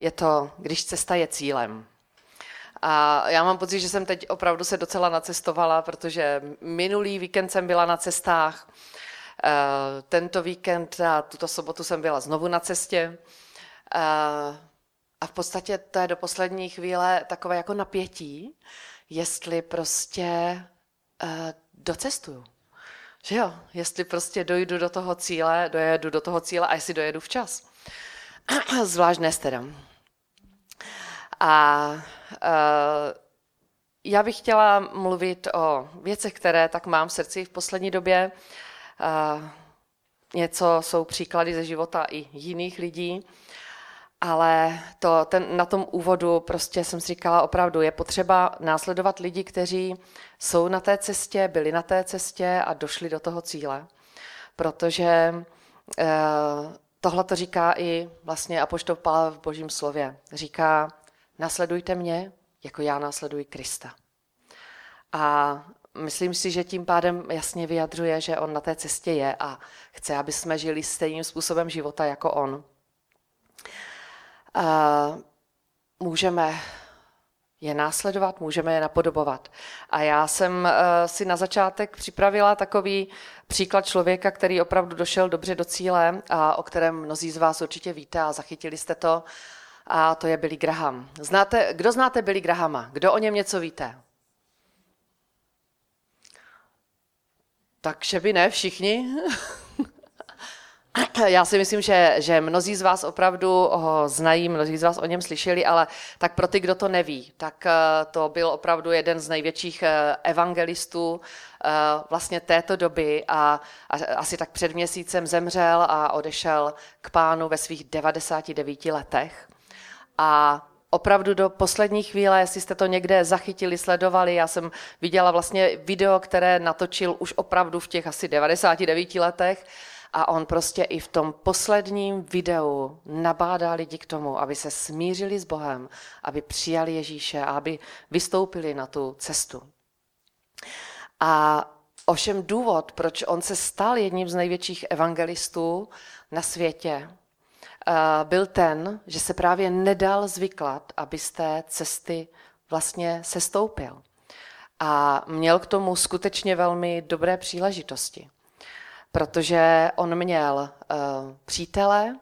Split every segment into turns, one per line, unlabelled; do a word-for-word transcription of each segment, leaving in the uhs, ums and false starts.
je to, když cesta je cílem. A já mám pocit, že jsem teď opravdu se docela nacestovala, protože minulý víkend jsem byla na cestách, tento víkend a tuto sobotu jsem byla znovu na cestě. A v podstatě to je do poslední chvíle takové jako napětí, jestli prostě docestuju. Že jo, jestli prostě dojdu do toho cíle, dojedu do toho cíle a jestli dojedu včas. Zvlášť dnes teda. A uh, já bych chtěla mluvit o věcech, které tak mám v srdci v poslední době. Uh, něco jsou příklady ze života i jiných lidí, ale to, ten, na tom úvodu prostě jsem si říkala opravdu, je potřeba následovat lidi, kteří jsou na té cestě, byli na té cestě a došli do toho cíle. Protože uh, tohle to říká i vlastně apoštol Pavel v Božím slově. Říká, následujte mě, jako já následuji Krista. A myslím si, že tím pádem jasně vyjadřuje, že on na té cestě je a chce, aby jsme žili stejným způsobem života jako on. A můžeme je následovat, můžeme je napodobovat. A já jsem si na začátek připravila takový příklad člověka, který opravdu došel dobře do cíle a o kterém mnozí z vás určitě víte a zachytili jste to. A to je Billy Graham. Znáte, kdo znáte Billy Grahama? Kdo o něm něco víte? Takže by ne všichni. Já si myslím, že, že mnozí z vás opravdu ho znají, mnozí z vás o něm slyšeli, ale tak pro ty, kdo to neví, tak to byl opravdu jeden z největších evangelistů vlastně této doby a, a asi tak před měsícem zemřel a odešel k Pánu ve svých devadesáti devíti letech. A opravdu do poslední chvíle, jestli jste to někde zachytili, sledovali, já jsem viděla vlastně video, které natočil už opravdu v těch asi devadesáti devíti letech a on prostě i v tom posledním videu nabádá lidi k tomu, aby se smířili s Bohem, aby přijali Ježíše a aby vystoupili na tu cestu. A ovšem důvod, proč on se stal jedním z největších evangelistů na světě, byl ten, že se právě nedal zvyklat, aby z té cesty vlastně sestoupil. A měl k tomu skutečně velmi dobré příležitosti, protože on měl uh, přítele,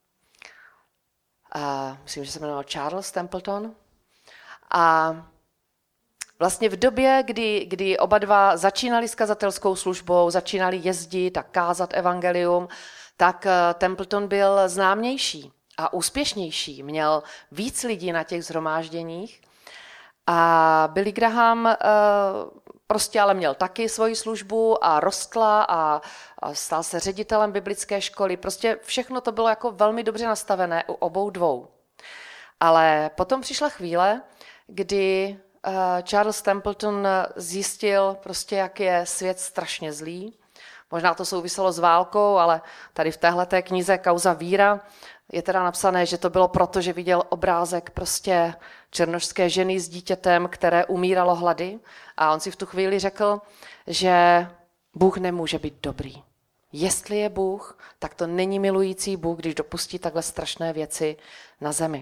uh, myslím, že se jmenoval Charles Templeton, a vlastně v době, kdy, kdy oba dva začínali s kazatelskou službou, začínali jezdit a kázat evangelium, tak Templeton byl známější a úspěšnější. Měl víc lidí na těch shromážděních. A Billy Graham prostě ale měl taky svoji službu a rostla a stal se ředitelem biblické školy. Prostě všechno to bylo jako velmi dobře nastavené u obou dvou. Ale potom přišla chvíle, kdy Charles Templeton zjistil, prostě, jak je svět strašně zlý. Možná to souviselo s válkou, ale tady v téhleté knize Kauza víra je teda napsané, že to bylo proto, že viděl obrázek prostě černošské ženy s dítětem, které umíralo hlady. A on si v tu chvíli řekl, že Bůh nemůže být dobrý. Jestli je Bůh, tak to není milující Bůh, když dopustí takhle strašné věci na zemi.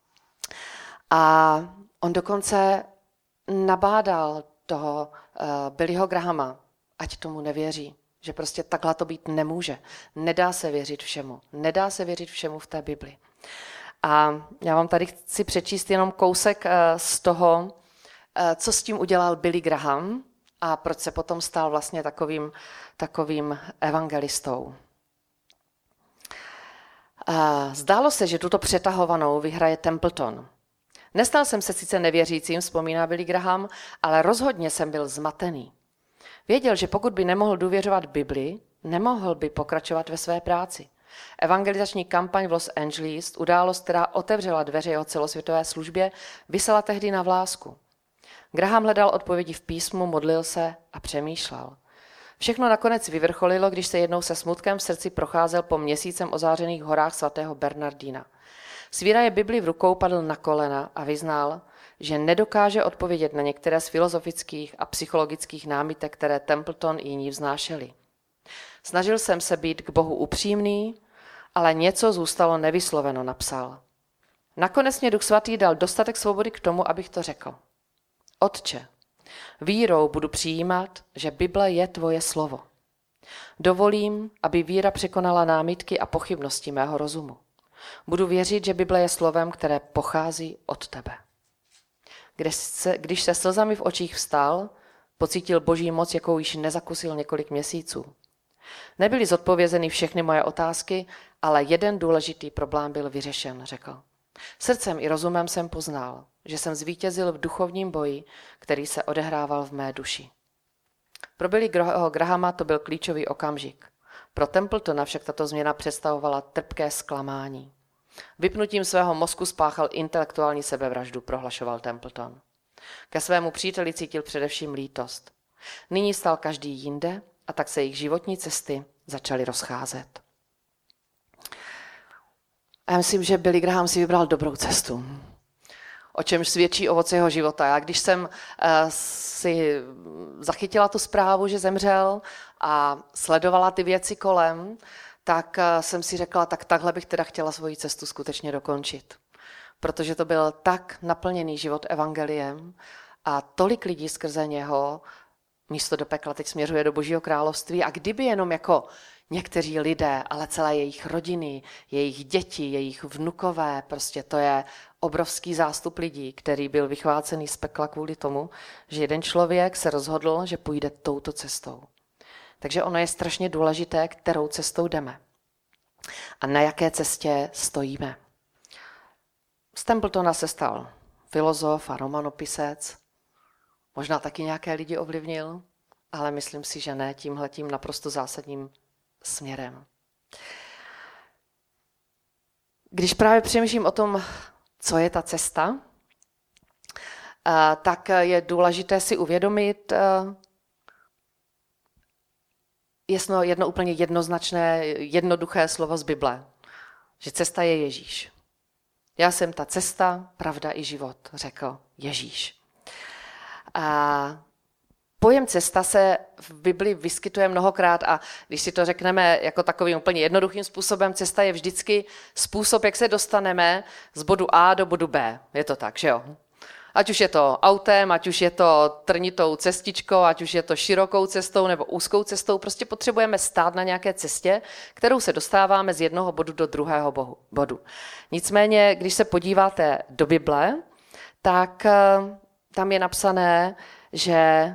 A on dokonce nabádal toho uh, Billyho Grahama, ať tomu nevěří. Že prostě takhle to být nemůže. Nedá se věřit všemu. Nedá se věřit všemu v té Bibli. A já vám tady chci přečíst jenom kousek z toho, co s tím udělal Billy Graham a proč se potom stal vlastně takovým, takovým evangelistou. Zdálo se, že tuto přetahovanou vyhraje Templeton. Nestal jsem se sice nevěřícím, vzpomíná Billy Graham, ale rozhodně jsem byl zmatený. Věděl, že pokud by nemohl důvěřovat Bibli, nemohl by pokračovat ve své práci. Evangelizační kampaň v Los Angeles, událost, která otevřela dveře jeho celosvětové službě, visela tehdy na vlásku. Graham hledal odpovědi v písmu, modlil se a přemýšlel. Všechno nakonec vyvrcholilo, když se jednou se smutkem v srdci procházel po měsícem ozářených horách svatého Bernardína. Svíraje Bibli v rukou padl na kolena a vyznal, že nedokáže odpovědět na některé z filozofických a psychologických námitek, které Templeton i jiní vznášeli. Snažil jsem se být k Bohu upřímný, ale něco zůstalo nevysloveno, napsal. Nakonec mě Duch Svatý dal dostatek svobody k tomu, abych to řekl. Otče, vírou budu přijímat, že Bible je tvoje slovo. Dovolím, aby víra překonala námitky a pochybnosti mého rozumu. Budu věřit, že Bible je slovem, které pochází od tebe. Když se, když se slzami v očích vstal, pocítil Boží moc, jakou již nezakusil několik měsíců. Nebyly zodpovězeny všechny moje otázky, ale jeden důležitý problém byl vyřešen, řekl. Srdcem i rozumem jsem poznal, že jsem zvítězil v duchovním boji, který se odehrával v mé duši. Pro Billy Grahama to byl klíčový okamžik. Pro Templetona však tato změna představovala trpké zklamání. Vypnutím svého mozku spáchal intelektuální sebevraždu, prohlašoval Templeton. Ke svému příteli cítil především lítost. Nyní stál každý jinde a tak se jejich životní cesty začaly rozcházet. A já myslím, že Billy Graham si vybral dobrou cestu, o čemž svědčí ovoce jeho života. Já když jsem uh, si zachytila tu zprávu, že zemřel a sledovala ty věci kolem, tak uh, jsem si řekla, tak takhle bych teda chtěla svoji cestu skutečně dokončit. Protože to byl tak naplněný život evangeliem a tolik lidí skrze něho místo do pekla teď směřuje do Božího království. A kdyby jenom jako někteří lidé, ale celé jejich rodiny, jejich děti, jejich vnukové, prostě to je obrovský zástup lidí, který byl vychvácený z pekla kvůli tomu, že jeden člověk se rozhodl, že půjde touto cestou. Takže ono je strašně důležité, kterou cestou jdeme a na jaké cestě stojíme. Z Templetona se stal filozof a romanopisec, možná taky nějaké lidi ovlivnil, ale myslím si, že ne tímhletím naprosto zásadním směrem. Když právě přemýšlím o tom, co je ta cesta, tak je důležité si uvědomit jedno, jedno úplně jednoznačné, jednoduché slovo z Bible, že cesta je Ježíš. Já jsem ta cesta, pravda i život, řekl Ježíš. A pojem cesta se v Bibli vyskytuje mnohokrát a když si to řekneme jako takovým úplně jednoduchým způsobem, cesta je vždycky způsob, jak se dostaneme z bodu A do bodu B. Je to tak, že jo? Ať už je to autem, ať už je to trnitou cestičkou, ať už je to širokou cestou nebo úzkou cestou, prostě potřebujeme stát na nějaké cestě, kterou se dostáváme z jednoho bodu do druhého bodu. Nicméně, když se podíváte do Bible, tak tam je napsané, že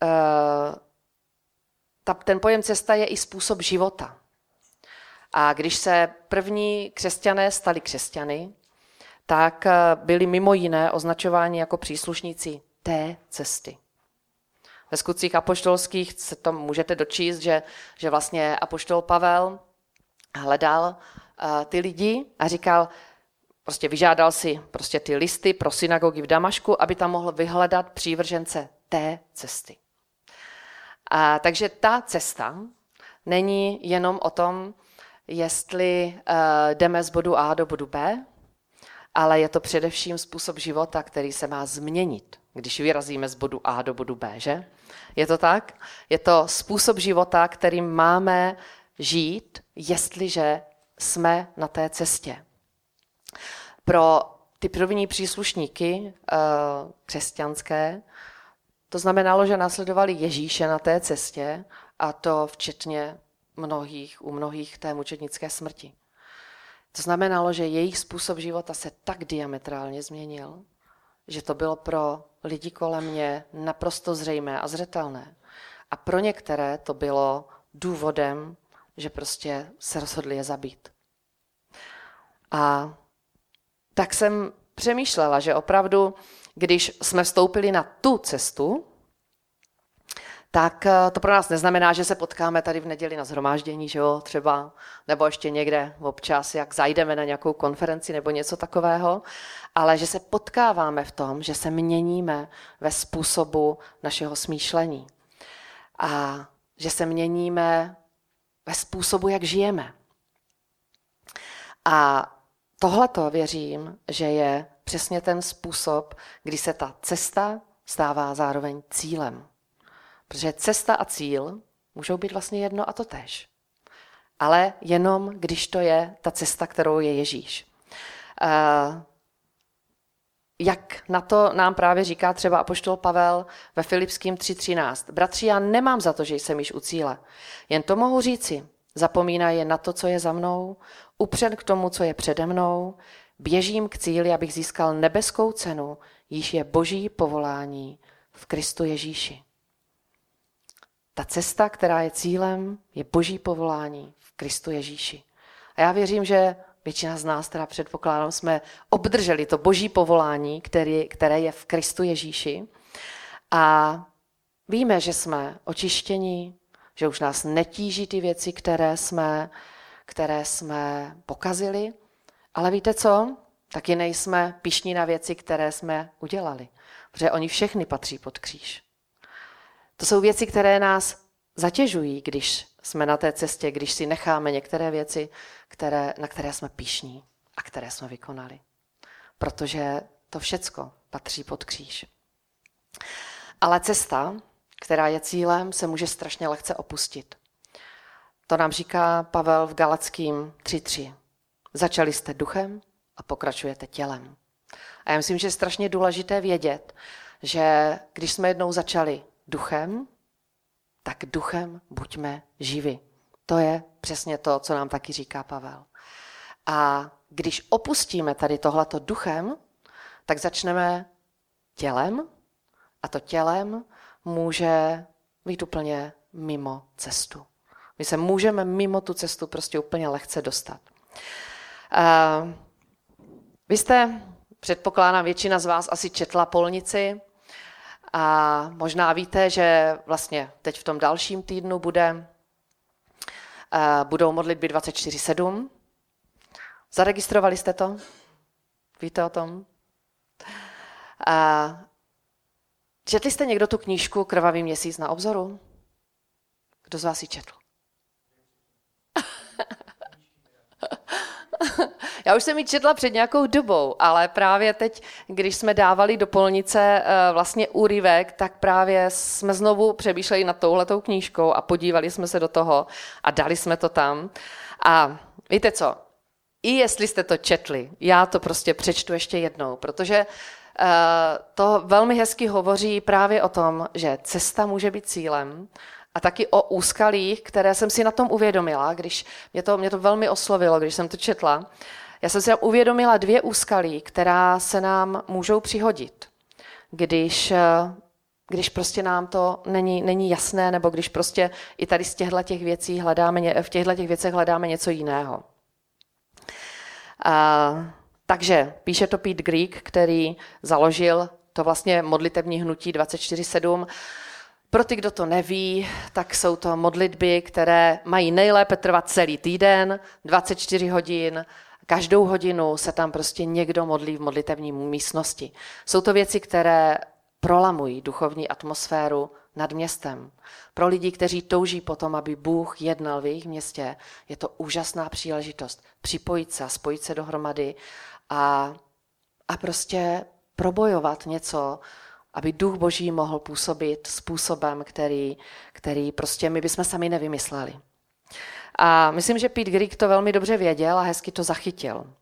ten pojem cesta je i způsob života. A když se první křesťané stali křesťany, tak byli mimo jiné označováni jako příslušníci té cesty. Ve Skutcích apoštolských se to můžete dočíst, že, že vlastně apoštol Pavel hledal uh, ty lidi a říkal, prostě vyžádal si prostě ty listy pro synagogy v Damašku, aby tam mohl vyhledat přívržence té cesty. A takže ta cesta není jenom o tom, jestli uh, jdeme z bodu A do bodu B, ale je to především způsob života, který se má změnit, když vyrazíme z bodu A do bodu B, že? Je to tak? Je to způsob života, kterým máme žít, jestliže jsme na té cestě. Pro ty první příslušníky uh, křesťanské to znamenalo, že následovali Ježíše na té cestě a to včetně mnohých, u mnohých té mučednické smrti. To znamenalo, že jejich způsob života se tak diametrálně změnil, že to bylo pro lidi kolem mě naprosto zřejmé a zřetelné. A pro některé to bylo důvodem, že prostě se rozhodli je zabít. A tak jsem přemýšlela, že opravdu, když jsme vstoupili na tu cestu, tak to pro nás neznamená, že se potkáme tady v neděli na shromáždění, že jo, třeba, nebo ještě někde občas, jak zajdeme na nějakou konferenci nebo něco takového, ale že se potkáváme v tom, že se měníme ve způsobu našeho smýšlení a že se měníme ve způsobu, jak žijeme. A tohleto věřím, že je přesně ten způsob, kdy se ta cesta stává zároveň cílem. Protože cesta a cíl můžou být vlastně jedno a to též. Ale jenom, když to je ta cesta, kterou je Ježíš. jak na to nám právě říká třeba apoštol Pavel ve Filipským tři třináct. Bratři, já nemám za to, že jsem již u cíle. Jen to mohu říci. Zapomínaj jen na to, co je za mnou, upřen k tomu, co je přede mnou, běžím k cíli, abych získal nebeskou cenu, již je boží povolání v Kristu Ježíši. Ta cesta, která je cílem, je boží povolání v Kristu Ježíši. A já věřím, že většina z nás, teda předpokládám, jsme obdrželi to boží povolání, který, které je v Kristu Ježíši. A víme, že jsme očištěni, že už nás netíží ty věci, které jsme, které jsme pokazili. Ale víte co? Taky nejsme pyšní na věci, které jsme udělali. Protože oni všechny patří pod kříž. To jsou věci, které nás zatěžují, když jsme na té cestě, když si necháme některé věci, které, na které jsme pyšní a které jsme vykonali. Protože to všecko patří pod kříž. Ale cesta, která je cílem, se může strašně lehce opustit. To nám říká Pavel v Galackým tři tři. Začali jste duchem a pokračujete tělem. A já myslím, že je strašně důležité vědět, že když jsme jednou začali duchem, tak duchem buďme živi. To je přesně to, co nám taky říká Pavel. A když opustíme tady tohleto duchem, tak začneme tělem a to tělem může být úplně mimo cestu. My se můžeme mimo tu cestu prostě úplně lehce dostat. Uh, vy jste, předpokládám, většina z vás asi četla Polnici a možná víte, že vlastně teď v tom dalším týdnu bude, uh, budou modlitby dvacet čtyři sedm. Zaregistrovali jste to? Víte o tom? Uh, četli jste někdo tu knížku Krvavý měsíc na obzoru? Kdo z vás ji četl? Já už jsem ji četla před nějakou dobou, ale právě teď, když jsme dávali do Polnice vlastně úryvek, tak právě jsme znovu přemýšleli nad touhletou knížkou a podívali jsme se do toho a dali jsme to tam. A víte co, i jestli jste to četli, já to prostě přečtu ještě jednou, protože to velmi hezky hovoří právě o tom, že cesta může být cílem, a taky o úskalích, které jsem si na tom uvědomila, když mě to, mě to velmi oslovilo, když jsem to četla. Já jsem si tam uvědomila dvě úskalí, která se nám můžou přihodit, když, když prostě nám to není, není jasné, nebo když prostě i tady z těchto těch věcí hledáme, v těchto těch věcech hledáme něco jiného. A, takže píše to Pete Greig, který založil to vlastně modlitební hnutí dvacet čtyři sedm. Pro ty, kdo to neví, tak jsou to modlitby, které mají nejlépe trvat celý týden, dvacet čtyři hodin, každou hodinu se tam prostě někdo modlí v modlitevní místnosti. Jsou to věci, které prolamují duchovní atmosféru nad městem. Pro lidi, kteří touží potom, aby Bůh jednal v jejich městě, je to úžasná příležitost připojit se a spojit se dohromady a, a prostě probojovat něco, aby Duch Boží mohl působit způsobem, který, který prostě my bychom sami nevymysleli. A myslím, že Pete Greig to velmi dobře věděl a hezky to zachytil.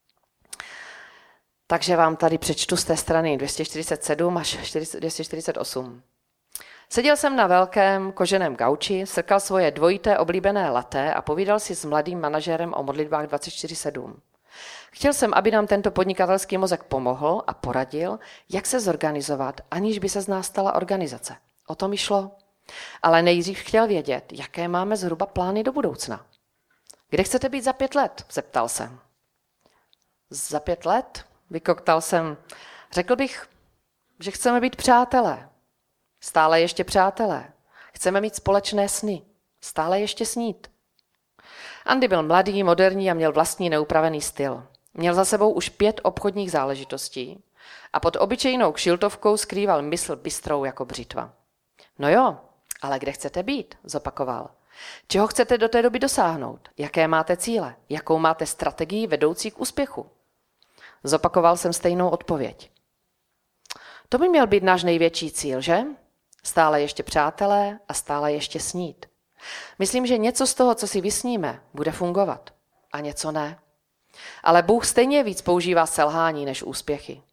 Takže vám tady přečtu z té strany dvě stě čtyřicet sedm až dvě stě čtyřicet osm. Seděl jsem na velkém koženém gauči, srkal svoje dvojité oblíbené latte a povídal si s mladým manažerem o modlitbách dvacet čtyři sedm. Chtěl jsem, aby nám tento podnikatelský mozek pomohl a poradil, jak se zorganizovat, aniž by se z nás stala organizace. O to mi šlo. Ale nejdřív chtěl vědět, jaké máme zhruba plány do budoucna. Kde chcete být za pět let? Zeptal jsem. Za pět let? Vykoktal jsem. Řekl bych, že chceme být přátelé. Stále ještě přátelé. Chceme mít společné sny. Stále ještě snít. Andy byl mladý, moderní a měl vlastní neupravený styl. Měl za sebou už pět obchodních záležitostí a pod obyčejnou kšiltovkou skrýval mysl bystrou jako břitva. No jo, ale kde chcete být? Zopakoval. Čeho chcete do té doby dosáhnout? Jaké máte cíle? Jakou máte strategii vedoucí k úspěchu? Zopakoval jsem stejnou odpověď. To by měl být náš největší cíl, že? Stále ještě přátelé a stále ještě snít. Myslím, že něco z toho, co si vysníme, bude fungovat a něco ne. Ale Bůh stejně víc používá selhání než úspěchy.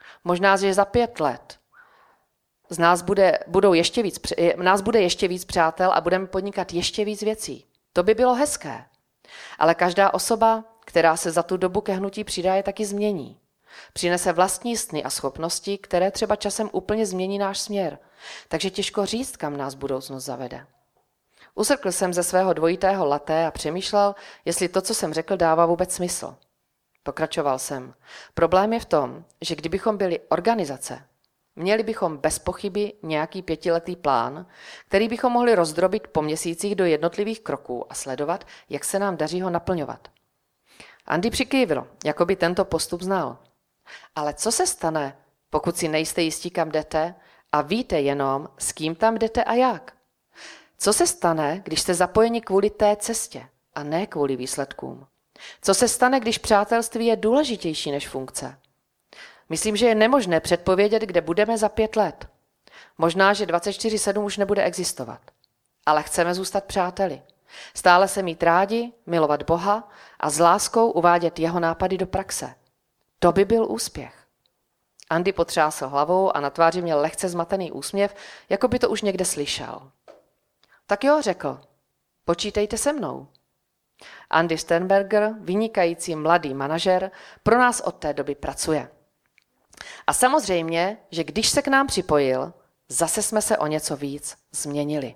Možná, že za pět let z nás bude, budou ještě víc, nás bude ještě víc přátel a budeme podnikat ještě víc věcí. To by bylo hezké. Ale každá osoba, která se za tu dobu ke hnutí přidá, je taky změní. Přinese vlastní sny a schopnosti, které třeba časem úplně změní náš směr. Takže těžko říct, kam nás budoucnost zavede. Usrkl jsem ze svého dvojitého latte a přemýšlel, jestli to, co jsem řekl, dává vůbec smysl. Pokračoval jsem. Problém je v tom, že kdybychom byli organizace, měli bychom bez pochyby nějaký pětiletý plán, který bychom mohli rozdrobit po měsících do jednotlivých kroků a sledovat, jak se nám daří ho naplňovat. Andy přikývl, jako by tento postup znal. Ale co se stane, pokud si nejste jistí, kam jdete a víte jenom, s kým tam jdete a jak? Co se stane, když jste zapojeni kvůli té cestě a ne kvůli výsledkům? Co se stane, když přátelství je důležitější než funkce? Myslím, že je nemožné předpovědět, kde budeme za pět let. Možná, že dvacet čtyři sedm už nebude existovat. Ale chceme zůstat přáteli. Stále se mít rádi, milovat Boha a s láskou uvádět jeho nápady do praxe. To by byl úspěch. Andy potřásl hlavou a na tváři měl lehce zmatený úsměv, jako by to už někde slyšel. Tak jo, řekl, počítejte se mnou. Andy Sternberger, vynikající mladý manažer, pro nás od té doby pracuje. A samozřejmě, že když se k nám připojil, zase jsme se o něco víc změnili.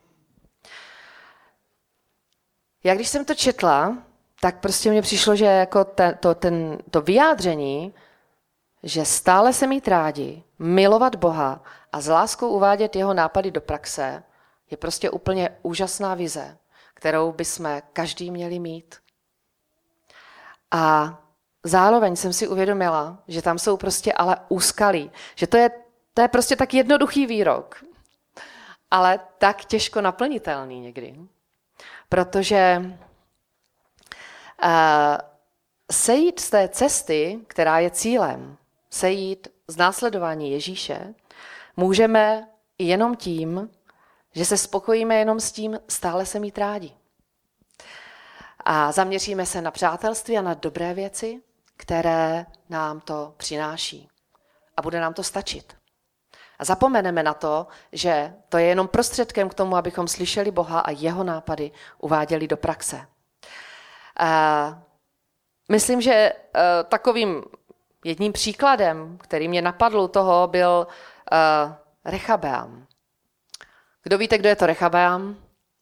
Já když jsem to četla, tak prostě mně přišlo, že jako ten, to, ten, to vyjádření, že stále se mít rádi, milovat Boha a s láskou uvádět jeho nápady do praxe, je prostě úplně úžasná vize, kterou bychom každý měli mít. A zároveň jsem si uvědomila, že tam jsou prostě ale úskalí, že to je, to je prostě tak jednoduchý výrok, ale tak těžko naplnitelný někdy. Protože uh, sejít z té cesty, která je cílem, sejít z následování Ježíše, můžeme jenom tím, že se spokojíme jenom s tím stále se mít rádi. A zaměříme se na přátelství a na dobré věci, které nám to přináší. A bude nám to stačit. A zapomeneme na to, že to je jenom prostředkem k tomu, abychom slyšeli Boha a jeho nápady uváděli do praxe. A myslím, že takovým jedním příkladem, který mě napadl toho, byl Rechabeam. Kdo víte, kdo je to Rechabeam?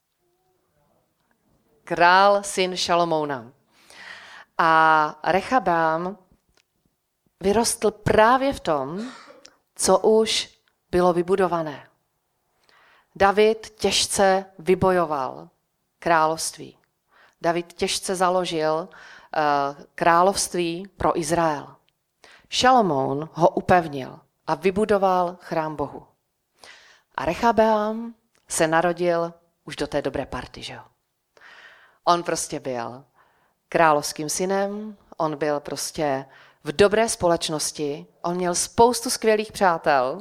Král, syn Šalomouna. A Rechabeam vyrostl právě v tom, co už bylo vybudované. David těžce vybojoval království. David těžce založil uh, království pro Izrael. Šalomoun ho upevnil a vybudoval chrám Bohu. A Rechabeam se narodil už do té dobré party, že jo? On prostě byl královským synem, on byl prostě v dobré společnosti, on měl spoustu skvělých přátel.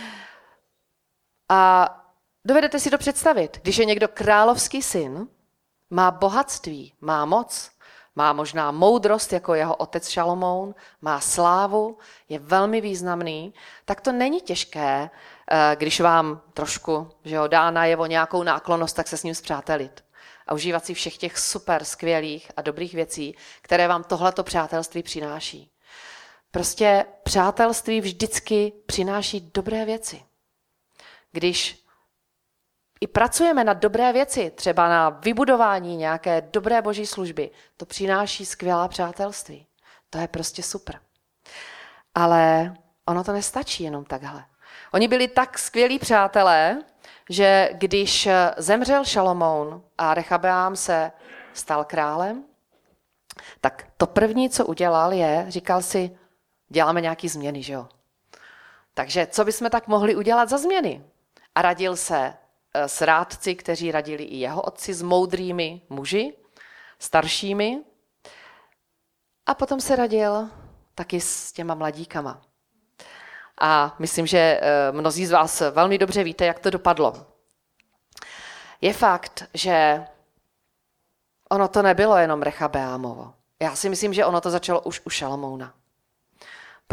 A dovedete si to představit, když je někdo královský syn, má bohatství, má moc, má možná moudrost jako jeho otec Šalomoun, má slávu, je velmi významný, tak to není těžké, když vám trošku že jo, dá najevo nějakou náklonnost, tak se s ním spřátelit. A užívat si všech těch super, skvělých a dobrých věcí, které vám tohleto přátelství přináší. Prostě přátelství vždycky přináší dobré věci. Když i pracujeme na dobré věci, třeba na vybudování nějaké dobré boží služby, to přináší skvělá přátelství. To je prostě super. Ale ono to nestačí jenom takhle. Oni byli tak skvělí přátelé, že když zemřel Šalomoun a Rechabeam se stal králem, tak to první, co udělal, je, říkal si, děláme nějaký změny, že jo? Takže co bychom tak mohli udělat za změny? A radil se s rádci, kteří radili i jeho otci, s moudrými muži, staršími. A potom se radil taky s těma mladíkama. A myslím, že mnozí z vás velmi dobře víte, jak to dopadlo. Je fakt, že ono to nebylo jenom Rechabeámovo. Já si myslím, že ono to začalo už u Šalomouna.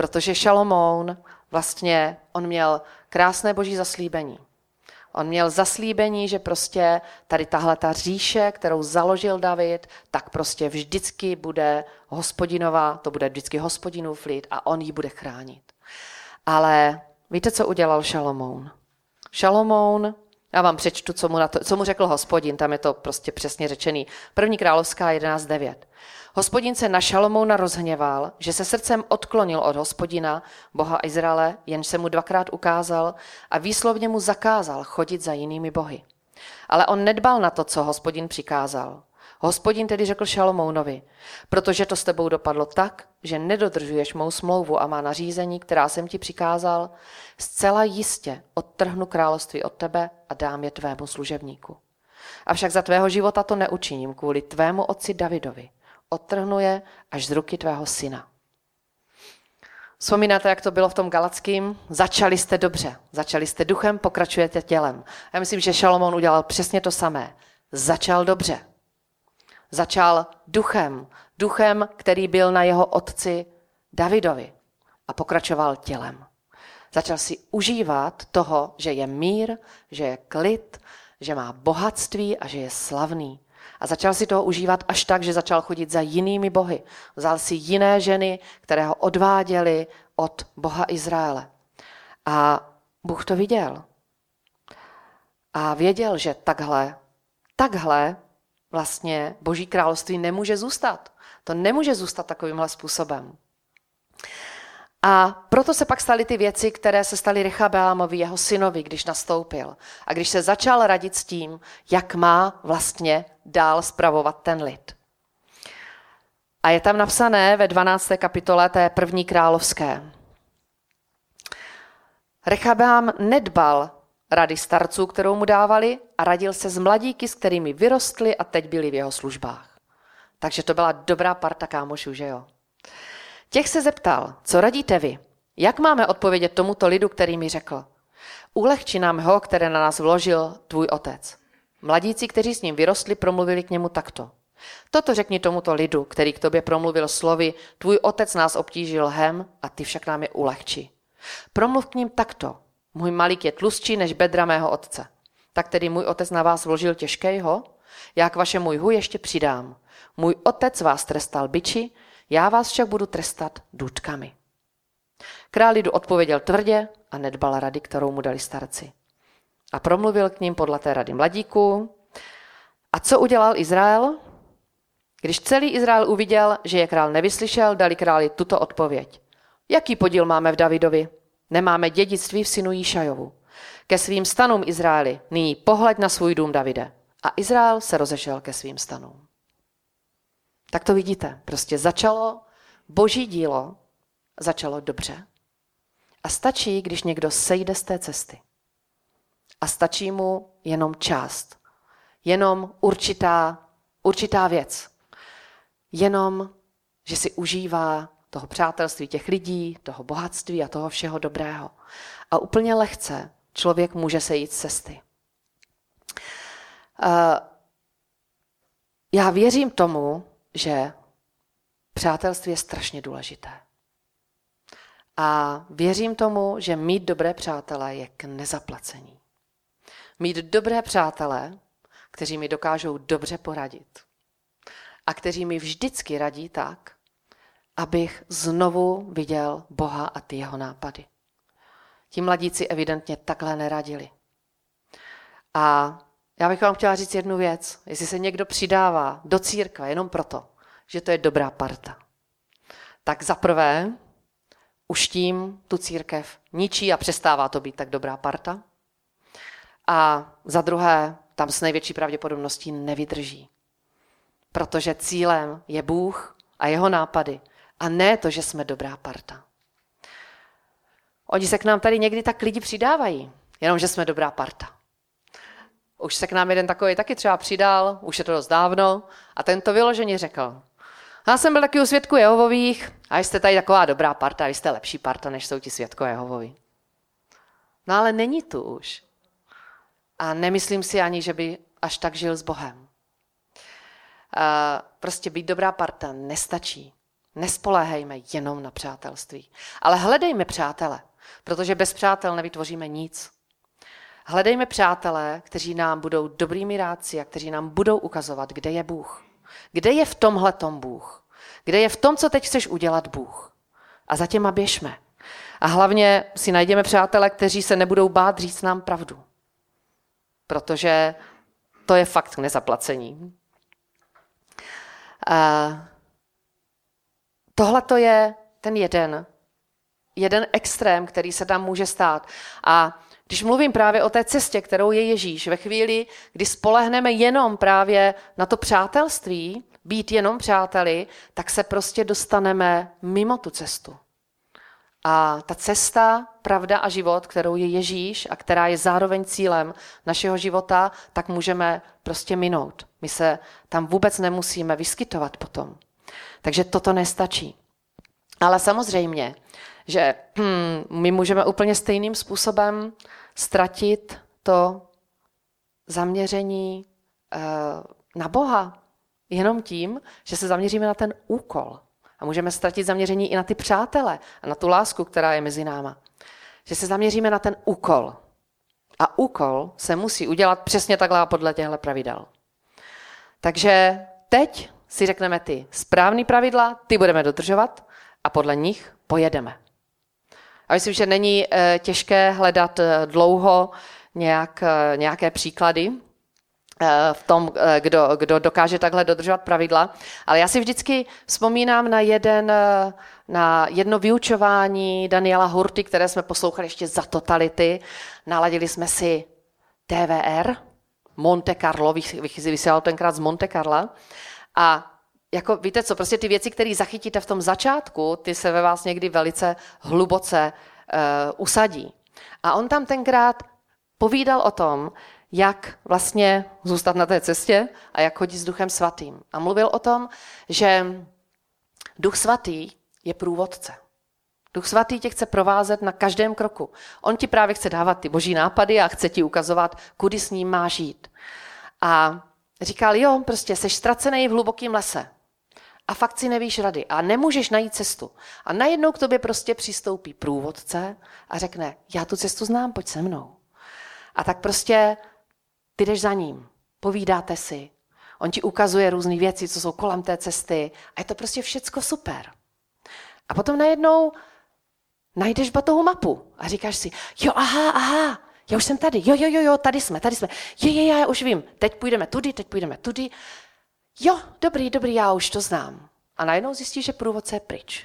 protože Šalomoun vlastně, on měl krásné boží zaslíbení. On měl zaslíbení, že prostě tady tahle ta říše, kterou založil David, tak prostě vždycky bude Hospodinová, to bude vždycky Hospodinův lid a on ji bude chránit. Ale víte, co udělal Šalomoun? Šalomoun, já vám přečtu, co mu, na to, co mu řekl Hospodin, tam je to prostě přesně řečený. První královská jedenáct devět. Hospodin se na Šalomouna rozhněval, že se srdcem odklonil od Hospodina, Boha Izraele, jenž se mu dvakrát ukázal a výslovně mu zakázal chodit za jinými bohy. Ale on nedbal na to, co Hospodin přikázal. Hospodin tedy řekl Šalomounovi, protože to s tebou dopadlo tak, že nedodržuješ mou smlouvu a má nařízení, která jsem ti přikázal, zcela jistě odtrhnu království od tebe a dám je tvému služebníku. Avšak za tvého života to neučiním kvůli tvému otci Davidovi. Odtrhnu je až z ruky tvého syna. Vzpomínáte, jak to bylo v tom Galackým? Začali jste dobře, začali jste duchem, pokračujete tělem. Já myslím, že Šalomoun udělal přesně to samé. Začal dobře. Začal duchem, duchem, který byl na jeho otci Davidovi a pokračoval tělem. Začal si užívat toho, že je mír, že je klid, že má bohatství a že je slavný. A začal si toho užívat až tak, že začal chodit za jinými bohy. Vzal si jiné ženy, které ho odváděly od Boha Izraele. A Bůh to viděl. A věděl, že takhle, takhle vlastně Boží království nemůže zůstat. To nemůže zůstat takovýmhle způsobem. A proto se pak staly ty věci, které se staly Rechabeámovi, jeho synovi, když nastoupil. A když se začal radit s tím, jak má vlastně dál spravovat ten lid. A je tam napsané ve dvanácté kapitole té první královské. Rechabeám nedbal rady starců, kterou mu dávali, a radil se s mladíky, s kterými vyrostli a teď byli v jeho službách. Takže to byla dobrá parta kámošů, že jo? Těch se zeptal, co radíte vy? Jak máme odpovědět tomuto lidu, který mi řekl? Ulehči nám ho, které na nás vložil tvůj otec. Mladíci, kteří s ním vyrostli, promluvili k němu takto. Toto řekni tomuto lidu, který k tobě promluvil slovy, tvůj otec nás obtížil hem a ty však nám je ulehči. Promluv k ním takto. Můj malík je tlustší než bedra mého otce. Tak tedy můj otec na vás vložil těžkého? Já k vašemu jhu ještě přidám. Můj otec vás trestal biči, já vás však budu trestat důtkami. Král lidu odpověděl tvrdě a nedbal rady, kterou mu dali starci. A promluvil k ním podle té rady mladíků. A co udělal Izrael? Když celý Izrael uviděl, že je král nevyslyšel, dali králi tuto odpověď. Jaký podíl máme v Davidovi? Nemáme dědictví v synu Jíšajovu. Ke svým stanům Izraeli, nyní pohleď na svůj dům Davide. A Izrael se rozešel ke svým stanům. Tak to vidíte, prostě začalo boží dílo, začalo dobře. A stačí, když někdo sejde z té cesty. A stačí mu jenom část, jenom určitá, určitá věc. Jenom, že si užívá toho přátelství těch lidí, toho bohatství a toho všeho dobrého. A úplně lehce člověk může sejít z cesty. Uh, já věřím tomu, že přátelství je strašně důležité. A věřím tomu, že mít dobré přátele je k nezaplacení. Mít dobré přátele, kteří mi dokážou dobře poradit. A kteří mi vždycky radí tak, abych znovu viděl Boha a ty jeho nápady. Ti mladíci evidentně takhle neradili. A já bych vám chtěla říct jednu věc. Jestli se někdo přidává do církve jenom proto, že to je dobrá parta, tak za prvé už tím tu církev ničí a přestává to být tak dobrá parta. A za druhé tam s největší pravděpodobností nevydrží. Protože cílem je Bůh a jeho nápady a ne to, že jsme dobrá parta. Oni se k nám tady někdy tak lidi přidávají, jenom že jsme dobrá parta. Už se k nám jeden takový taky třeba přidal, už je to dost dávno, a ten to vyloženě řekl. Já jsem byl taky u svědků Jehovových a jste tady taková dobrá parta, vy jste lepší parta, než jsou ti svědkové Jehovoví. No ale není tu už. A nemyslím si ani, že by až tak žil s Bohem. Uh, prostě být dobrá parta nestačí. nespoléhejme jenom na přátelství. Ale hledejme přátele, protože bez přátel nevytvoříme nic. Hledejme přátelé, kteří nám budou dobrými rádci a kteří nám budou ukazovat, kde je Bůh. Kde je v tomhletom Bůh. Kde je v tom, co teď chceš udělat Bůh. A za těma běžme. A hlavně si najdeme přátele, kteří se nebudou bát říct nám pravdu. Protože to je fakt k nezaplacení. Tohle to je ten jeden, jeden extrém, který se tam může stát. A když mluvím právě o té cestě, kterou je Ježíš, ve chvíli, kdy spolehneme jenom právě na to přátelství, být jenom přáteli, tak se prostě dostaneme mimo tu cestu. A ta cesta, pravda a život, kterou je Ježíš a která je zároveň cílem našeho života, tak můžeme prostě minout. My se tam vůbec nemusíme vyskytovat potom. Takže toto nestačí. Ale samozřejmě, že hm, my můžeme úplně stejným způsobem ztratit to zaměření eh, na Boha. Jenom tím, že se zaměříme na ten úkol. A můžeme ztratit zaměření i na ty přátele a na tu lásku, která je mezi náma. Že se zaměříme na ten úkol. A úkol se musí udělat přesně takhle podle těchto pravidel. Takže teď si řekneme ty správný pravidla, ty budeme dodržovat a podle nich pojedeme. A myslím, že není e, těžké hledat e, dlouho nějak, e, nějaké příklady e, v tom, e, kdo, kdo dokáže takhle dodržovat pravidla. Ale já si vždycky vzpomínám na, jeden, e, na jedno vyučování Daniela Hurty, které jsme poslouchali ještě za totality. Naladili jsme si T V R, Monte Carlo, vysílal tenkrát z Monte Carla. A jako víte co, prostě ty věci, které zachytíte v tom začátku, ty se ve vás někdy velice hluboce uh, usadí. A on tam tenkrát povídal o tom, jak vlastně zůstat na té cestě a jak chodit s Duchem svatým. A mluvil o tom, že Duch svatý je průvodce. Duch svatý tě chce provázet na každém kroku. On ti právě chce dávat ty boží nápady a chce ti ukazovat, kudy s ním máš jít. A říkal, jo, prostě seš ztracený v hlubokém lese. A fakt si nevíš rady a nemůžeš najít cestu. A najednou k tobě prostě přistoupí průvodce a řekne, já tu cestu znám, pojď se mnou. A tak prostě ty jdeš za ním, povídáte si. On ti ukazuje různé věci, co jsou kolem té cesty a je to prostě všecko super. A potom najednou najdeš batohu mapu a říkáš si, jo, aha, aha, já už jsem tady, jo, jo, jo, jo, tady jsme, tady jsme, je, je, já už vím, teď půjdeme tudy, teď půjdeme tudy, jo, dobrý, dobrý, já už to znám. A najednou zjistíš, že průvodce je pryč.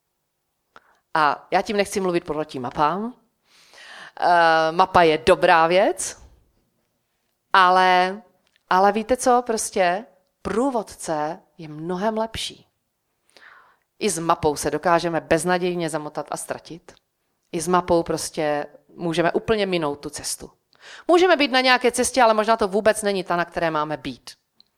A já tím nechci mluvit proti mapám. Uh, mapa je dobrá věc, ale, ale víte co, prostě průvodce je mnohem lepší. I s mapou se dokážeme beznadějně zamotat a ztratit. I s mapou prostě můžeme úplně minout tu cestu. Můžeme být na nějaké cestě, ale možná to vůbec není ta, na které máme být.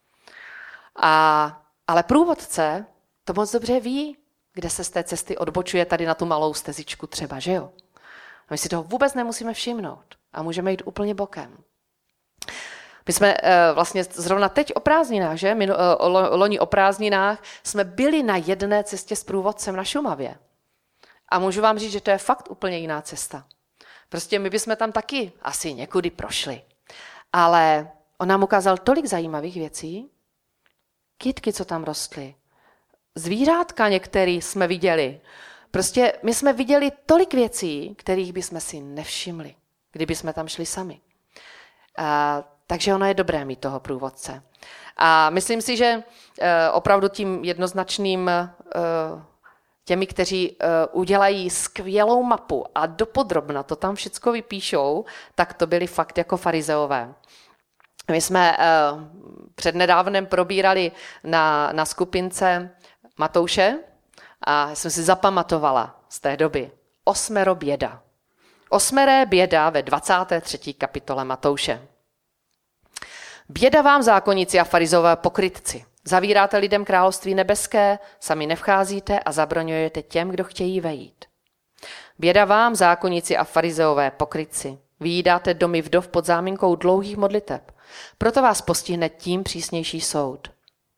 A, ale průvodce to moc dobře ví, kde se z té cesty odbočuje tady na tu malou stezičku třeba, že jo? A my si toho vůbec nemusíme všimnout a můžeme jít úplně bokem. My jsme vlastně zrovna teď o prázdninách, že? My, loni o prázdninách jsme byli na jedné cestě s průvodcem na Šumavě. A můžu vám říct, že to je fakt úplně jiná cesta. Prostě my bychom tam taky asi někudy prošli. Ale on nám ukázal tolik zajímavých věcí, kytky, co tam rostly, zvířátka některé jsme viděli. Prostě my jsme viděli tolik věcí, kterých bychom si nevšimli, kdyby jsme tam šli sami. A, takže ono je dobré mít toho průvodce. A myslím si, že e, opravdu tím jednoznačným e, těmi, kteří uh, udělají skvělou mapu a dopodrobna to tam všecko vypíšou, tak to byli fakt jako farizeové. My jsme uh, přednedávnem probírali na, na skupince Matouše a jsem si zapamatovala z té doby osmero běda. Osmeré běda ve dvacáté třetí kapitole Matouše. Běda vám, zákonníci a farizové pokrytci. Zavíráte lidem království nebeské, sami nevcházíte a zabraňujete těm, kdo chtějí vejít. Běda vám, zákonníci a farizeové pokrytci. Vyjídáte domy vdov pod záminkou dlouhých modliteb. Proto vás postihne tím přísnější soud.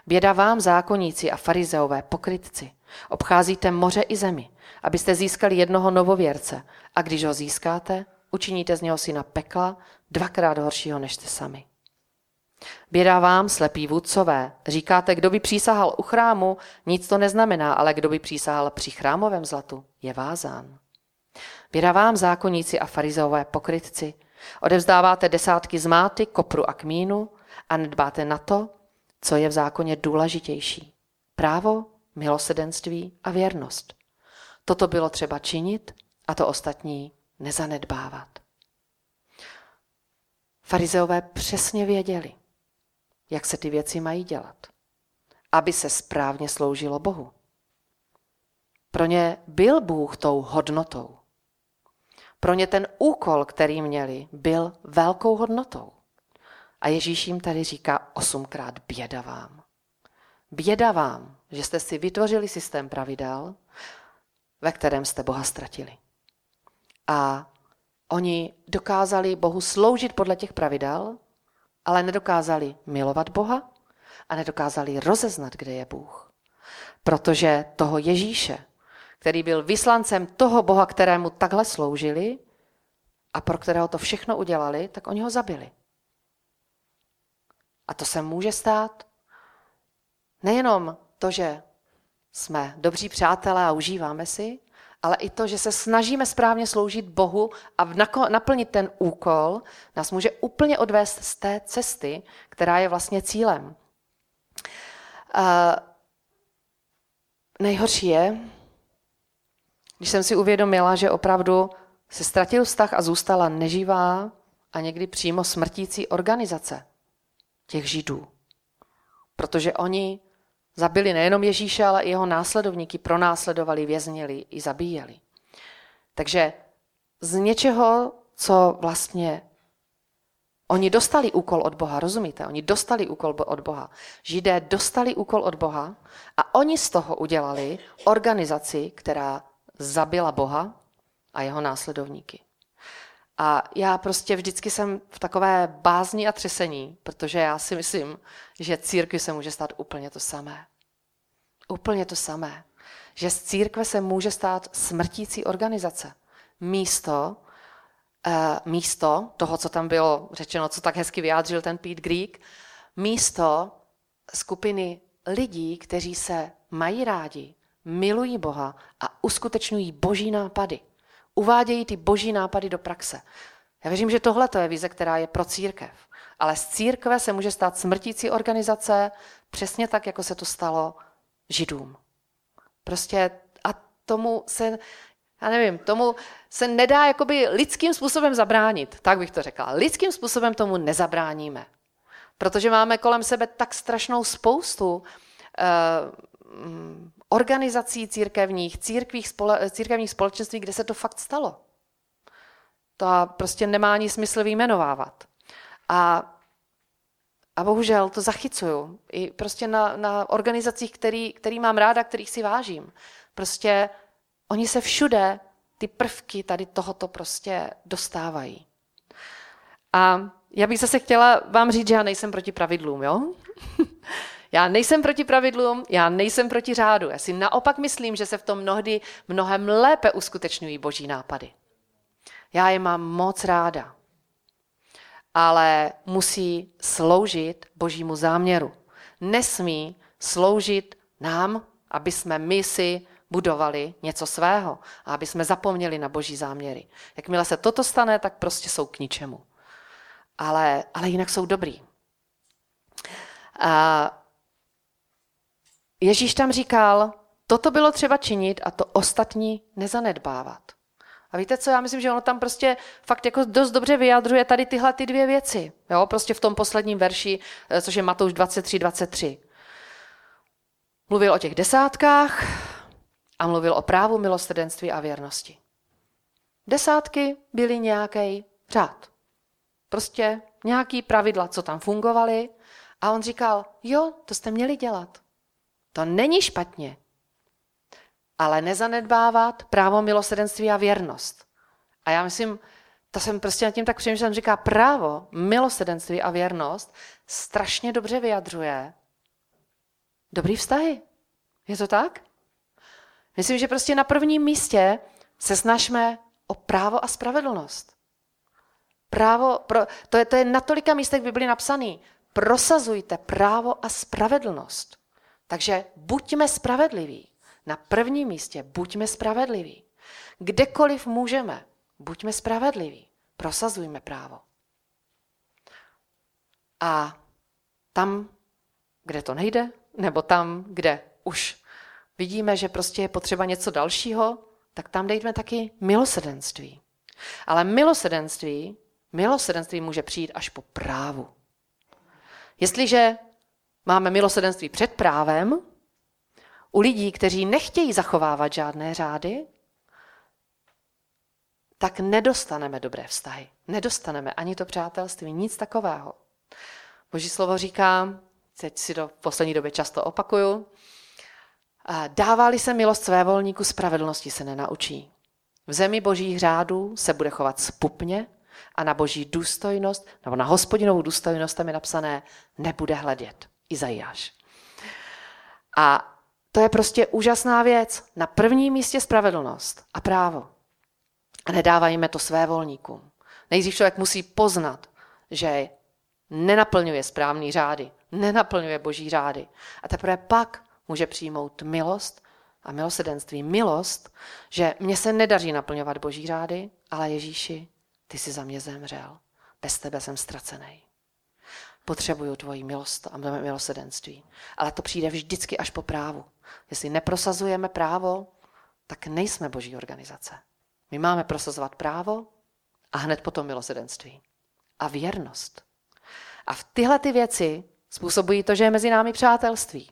Běda vám, zákonníci a farizeové, pokrytci. Obcházíte moře i zemi, abyste získali jednoho novověrce. A když ho získáte, učiníte z něho syna pekla, dvakrát horšího než jste sami. Běda vám, slepí vůdcové. Říkáte, kdo by přísahal u chrámu, nic to neznamená, ale kdo by přísahal při chrámovém zlatu, je vázán. Běda vám, zákonníci a farizeové, pokrytci. Odevzdáváte desátky z máty, kopru a kmínu a nedbáte na to, co je v zákoně důležitější. Právo, milosedenství a věrnost. Toto bylo třeba činit a to ostatní nezanedbávat. Farizeové přesně věděli, jak se ty věci mají dělat, aby se správně sloužilo Bohu. Pro ně byl Bůh tou hodnotou. Pro ně ten úkol, který měli, byl velkou hodnotou. A Ježíš jim tady říká osmkrát běda vám. Běda vám, že jste si vytvořili systém pravidel, ve kterém jste Boha ztratili. A oni dokázali Bohu sloužit podle těch pravidel, ale nedokázali milovat Boha a nedokázali rozeznat, kde je Bůh. Protože toho Ježíše, který byl vyslancem toho Boha, kterému takhle sloužili a pro kterého to všechno udělali, tak oni ho zabili. A to se může stát nejenom to, že jsme dobří přátelé a užíváme si, ale i to, že se snažíme správně sloužit Bohu a naplnit ten úkol, nás může úplně odvést z té cesty, která je vlastně cílem. A nejhorší je, když jsem si uvědomila, že opravdu se ztratil vztah a zůstala neživá a někdy přímo smrtící organizace těch Židů. Protože oni zabili nejenom Ježíše, ale i jeho následovníky, pronásledovali, věznili i zabíjeli. Takže z něčeho, co vlastně oni dostali úkol od Boha, rozumíte? Oni dostali úkol od Boha. Židé dostali úkol od Boha a oni z toho udělali organizaci, která zabila Boha a jeho následovníky. A já prostě vždycky jsem v takové bázni a třesení, protože já si myslím, že církvi se může stát úplně to samé. Úplně to samé. Že z církve se může stát smrtící organizace. Místo, uh, místo toho, co tam bylo řečeno, co tak hezky vyjádřil ten Pete Greig, místo skupiny lidí, kteří se mají rádi, milují Boha a uskutečňují boží nápady. Uvádějí ty boží nápady do praxe. Já věřím, že tohle je vize, která je pro církev. Ale z církve se může stát smrtící organizace přesně tak, jako se to stalo Židům. Prostě a tomu se, já nevím, tomu se nedá jakoby lidským způsobem zabránit. Tak bych to řekla. Lidským způsobem tomu nezabráníme. Protože máme kolem sebe tak strašnou spoustu uh, organizací církevních, církvích, spole, církevních společenství, kde se to fakt stalo. To prostě nemá ani smysl vyjmenovávat. A, a bohužel to zachycuju. I prostě na, na organizacích, který, který mám ráda, kterých si vážím. Prostě oni se všude, ty prvky tady tohoto prostě dostávají. A já bych zase chtěla vám říct, že já nejsem proti pravidlům, jo? Já nejsem proti pravidlům, já nejsem proti řádu. Já si naopak myslím, že se v tom mnohdy mnohem lépe uskutečňují boží nápady. Já je mám moc ráda. Ale musí sloužit božímu záměru. Nesmí sloužit nám, aby jsme my si budovali něco svého a aby jsme zapomněli na boží záměry. Jakmile se toto stane, tak prostě jsou k ničemu. Ale, ale jinak jsou dobrý. A Ježíš tam říkal, toto bylo třeba činit a to ostatní nezanedbávat. A víte co, já myslím, že ono tam prostě fakt jako dost dobře vyjadřuje tady tyhle ty dvě věci. Jo, prostě v tom posledním verši, což je Matouš dvacet tři dvacet tři. Mluvil o těch desátkách a mluvil o právu, milosrdenství a věrnosti. Desátky byly nějaký řád. Prostě nějaký pravidla, co tam fungovaly. A on říkal, jo, to jste měli dělat. To není špatně. Ale nezanedbávat právo, milosrdenství a věrnost. A já myslím, to jsem prostě nad tím tak přemýšlel, říká právo, milosrdenství a věrnost strašně dobře vyjadřuje dobrý vztahy. Je to tak? Myslím, že prostě na prvním místě se snažíme o právo a spravedlnost. Právo, pro, to, je, to je na tolika místech v Bibli napsaný. Prosazujte právo a spravedlnost. Takže buďme spravedliví. Na prvním místě buďme spravedliví. Kdekoliv můžeme, buďme spravedliví. Prosazujme právo. A tam, kde to nejde, nebo tam, kde už vidíme, že prostě je potřeba něco dalšího, tak tam dejme taky milosrdenství. Ale milosrdenství, milosrdenství může přijít až po právu. Jestliže máme milosrdenství před právem, u lidí, kteří nechtějí zachovávat žádné řády, tak nedostaneme dobré vztahy. Nedostaneme ani to přátelství, nic takového. Boží slovo říká, teď si to v poslední době často opakuju, dává-li se milost svévolníku, spravedlnosti se nenaučí. V zemi božích řádů se bude chovat zpupně a na boží důstojnost, nebo na Hospodinovou důstojnost tam je napsané, nebude hledět. Izajáš. A to je prostě úžasná věc. Na prvním místě spravedlnost a právo. A nedávajme to svévolníkům. Nejdřív člověk musí poznat, že nenaplňuje správný řády, nenaplňuje boží řády. A teprve pak může přijmout milost a milosrdenství. Milost, že mně se nedaří naplňovat boží řády, ale Ježíši, ty jsi za mě zemřel. Bez tebe jsem ztracený. Potřebuju tvoji milost a milosrdenství. Ale to přijde vždycky až po právu. Jestli neprosazujeme právo, tak nejsme boží organizace. My máme prosazovat právo a hned potom milosrdenství. A věrnost. A v tyhle ty věci způsobují to, že je mezi námi přátelství.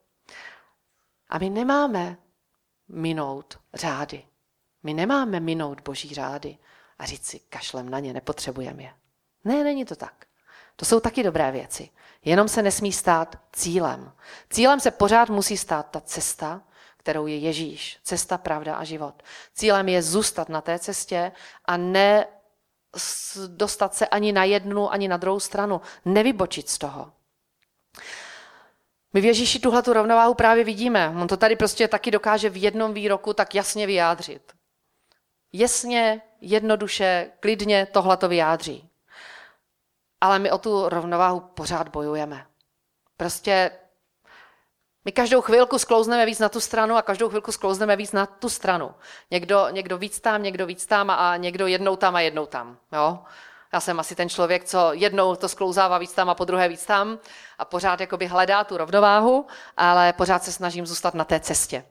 A my nemáme minout řády. My nemáme minout boží řády a říct si, kašlem na ně, nepotřebujeme je. Ne, není to tak. To jsou taky dobré věci. Jenom se nesmí stát cílem. Cílem se pořád musí stát ta cesta, kterou je Ježíš. Cesta, pravda a život. Cílem je zůstat na té cestě a ne dostat se ani na jednu, ani na druhou stranu. Nevybočit z toho. My v Ježíši tuhletu rovnováhu právě vidíme. On to tady prostě taky dokáže v jednom výroku tak jasně vyjádřit. Jasně, jednoduše, klidně tohleto vyjádří. Ale my o tu rovnováhu pořád bojujeme. Prostě my každou chvilku sklouzneme víc na tu stranu a každou chvilku sklouzneme víc na tu stranu. Někdo, někdo víc tam, někdo víc tam a někdo jednou tam a jednou tam. Jo? Já jsem asi ten člověk, co jednou to sklouzává víc tam a po druhé víc tam a pořád jakoby hledá tu rovnováhu, ale pořád se snažím zůstat na té cestě.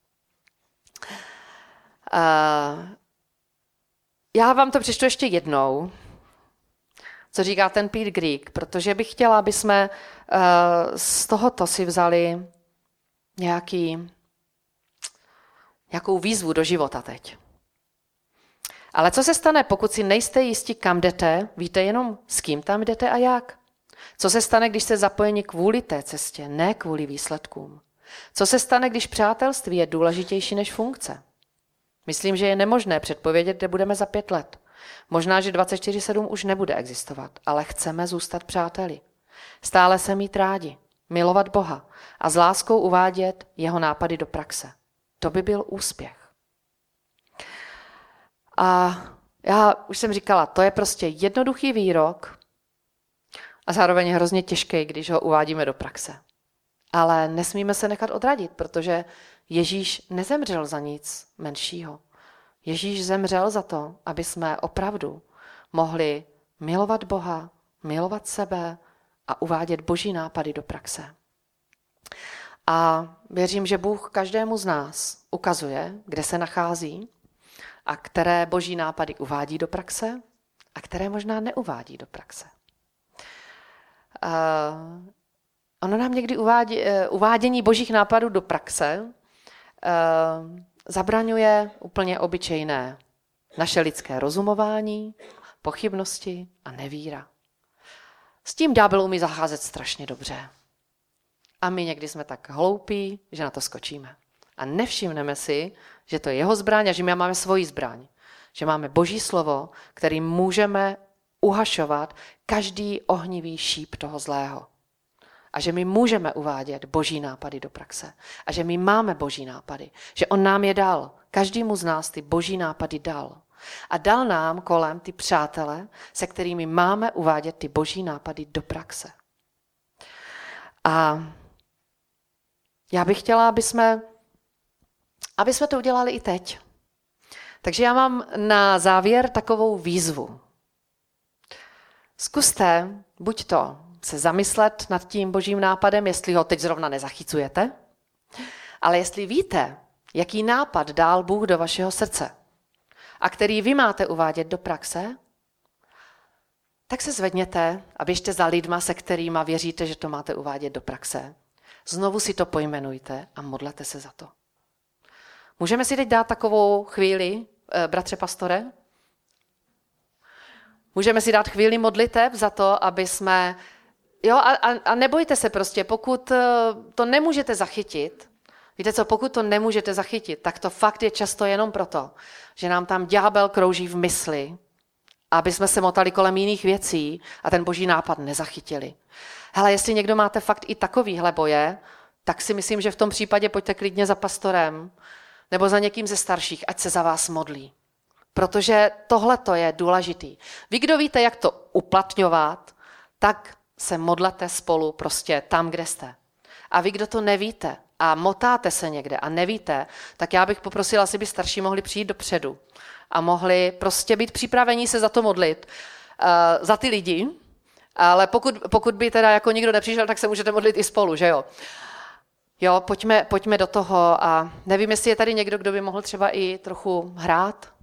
Uh, já vám to přečtu ještě jednou, co říká ten Pete Greig, protože bych chtěla, aby jsme uh, z tohoto si vzali nějaký, nějakou výzvu do života teď. Ale co se stane, pokud si nejste jistí, kam jdete, víte jenom, s kým tam jdete a jak? Co se stane, když jste zapojeni kvůli té cestě, ne kvůli výsledkům? Co se stane, když přátelství je důležitější než funkce? Myslím, že je nemožné předpovědět, kde budeme za pět let. Možná, že dvacet čtyři sedm už nebude existovat, ale chceme zůstat přáteli. Stále se mít rádi, milovat Boha a s láskou uvádět jeho nápady do praxe. To by byl úspěch. A já už jsem říkala, to je prostě jednoduchý výrok a zároveň hrozně těžký, když ho uvádíme do praxe. Ale nesmíme se nechat odradit, protože Ježíš nezemřel za nic menšího. Ježíš zemřel za to, aby jsme opravdu mohli milovat Boha, milovat sebe a uvádět boží nápady do praxe. A věřím, že Bůh každému z nás ukazuje, kde se nachází a které boží nápady uvádí do praxe a které možná neuvádí do praxe. Uh, ono nám někdy uvádí, uh, uvádění božích nápadů do praxe uh, zabraňuje úplně obyčejné naše lidské rozumování, pochybnosti a nevíra. S tím ďábel umí zacházet strašně dobře. A my někdy jsme tak hloupí, že na to skočíme. A nevšimneme si, že to je jeho zbraň a že my máme svoji zbraň. Že máme boží slovo, kterým můžeme uhašovat každý ohnivý šíp toho zlého. A že my můžeme uvádět boží nápady do praxe. A že my máme boží nápady. Že on nám je dal. Každému z nás ty boží nápady dal. A dal nám kolem ty přátele, se kterými máme uvádět ty boží nápady do praxe. A já bych chtěla, aby jsme, aby jsme to udělali i teď. Takže já mám na závěr takovou výzvu. Zkuste buď to se zamyslet nad tím božím nápadem, jestli ho teď zrovna nezachycujete, ale jestli víte, jaký nápad dal Bůh do vašeho srdce a který vy máte uvádět do praxe, tak se zvedněte a běžte za lidma, se kterýma věříte, že to máte uvádět do praxe. Znovu si to pojmenujte a modlete se za to. Můžeme si teď dát takovou chvíli, bratře pastore? Můžeme si dát chvíli modliteb za to, aby jsme... Jo, a, a, a nebojte se prostě, pokud to nemůžete zachytit, víte co, pokud to nemůžete zachytit, tak to fakt je často jenom proto, že nám tam ďábel krouží v mysli, aby jsme se motali kolem jiných věcí a ten boží nápad nezachytili. Hele, jestli někdo máte fakt i takovýhle boje, tak si myslím, že v tom případě pojďte klidně za pastorem nebo za někým ze starších, ať se za vás modlí. Protože tohle to je důležitý. Vy, kdo víte, jak to uplatňovat, tak se modlete spolu prostě tam, kde jste. A vy, kdo to nevíte a motáte se někde a nevíte, tak já bych poprosila, asi by starší mohli přijít dopředu a mohli prostě být připraveni se za to modlit, uh, za ty lidi, ale pokud, pokud by teda jako nikdo nepřišel, tak se můžete modlit i spolu, že jo? Jo, pojďme, pojďme do toho a nevím, jestli je tady někdo, kdo by mohl třeba i trochu hrát.